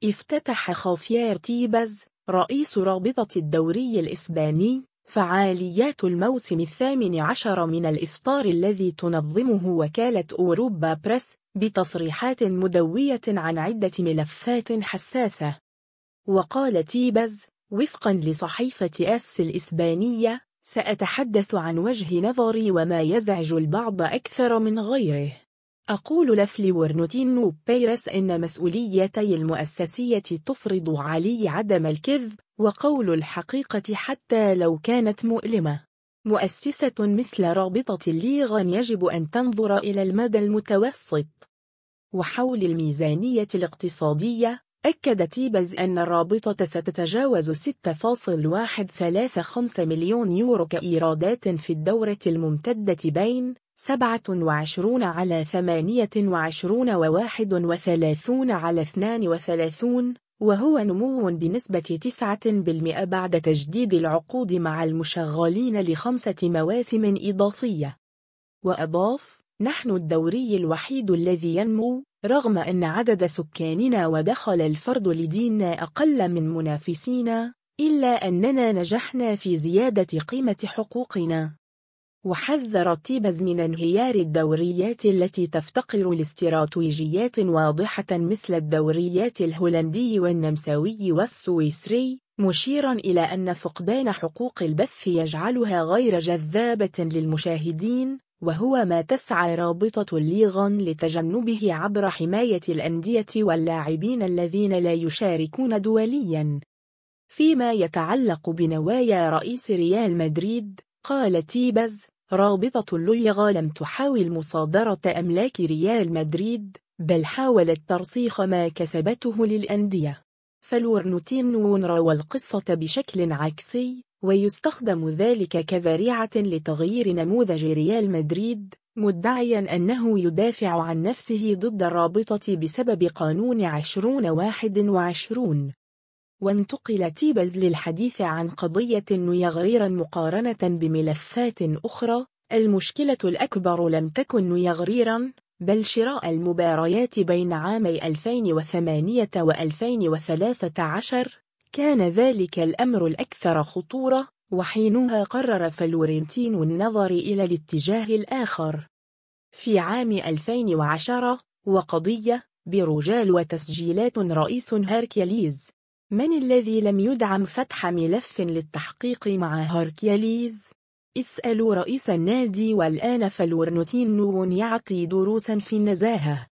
افتتح خافيير تيبز رئيس رابطة الدوري الإسباني فعاليات الموسم 18 من الإفطار الذي تنظمه وكالة أوروبا بريس بتصريحات مدوية عن عدة ملفات حساسة. وقال تيبز وفقا لصحيفة آس الإسبانية: سأتحدث عن وجه نظري وما يزعج البعض أكثر من غيره. أقول لفلورنتينو بيريس إن مسؤوليتي المؤسسية تفرض علي عدم الكذب وقول الحقيقة حتى لو كانت مؤلمة. مؤسسة مثل رابطة الليغان يجب أن تنظر إلى المدى المتوسط. وحول الميزانية الاقتصادية، أكد تيبز أن الرابطة ستتجاوز 6.135 مليون يورو كإيرادات في الدورة الممتدة بين 27/28 و31/32، وهو نمو بنسبة 9% بعد تجديد العقود مع المشغلين ل5 مواسم إضافية. وأضاف: نحن الدوري الوحيد الذي ينمو رغم أن عدد سكاننا ودخل الفرد لدينا أقل من منافسينا، إلا أننا نجحنا في زيادة قيمة حقوقنا. وحذر تيبز من انهيار الدوريات التي تفتقر لاستراتيجيات واضحة مثل الدوريات الهولندي والنمساوي والسويسري، مشيرا إلى أن فقدان حقوق البث يجعلها غير جذابة للمشاهدين، وهو ما تسعى رابطة الليغان لتجنبه عبر حماية الأندية واللاعبين الذين لا يشاركون دوليا. فيما يتعلق بنوايا رئيس ريال مدريد، قال تيبز: رابطة الليغا لم تحاول مصادرة أملاك ريال مدريد، بل حاولت ترسيخ ما كسبته للأندية. فلورنتينو روى القصة بشكل عكسي، ويستخدم ذلك كذريعة لتغيير نموذج ريال مدريد، مدعيا أنه يدافع عن نفسه ضد الرابطة بسبب قانون 2021. وانتقل تيبز للحديث عن قضية نيغريرا مقارنة بملفات أخرى. المشكلة الأكبر لم تكن نيغريرا، بل شراء المباريات بين عامي 2008 و2013. كان ذلك الأمر الأكثر خطورة، وحينها قرر فلورنتينو النظر إلى الاتجاه الآخر. في عام 2010 وقضية برجال وتسجيلات رئيس هاركيليز. من الذي لم يدعم فتح ملف للتحقيق مع هاركيليز؟ اسألوا رئيس النادي. والآن فلورنتينو يعطي دروسا في النزاهة.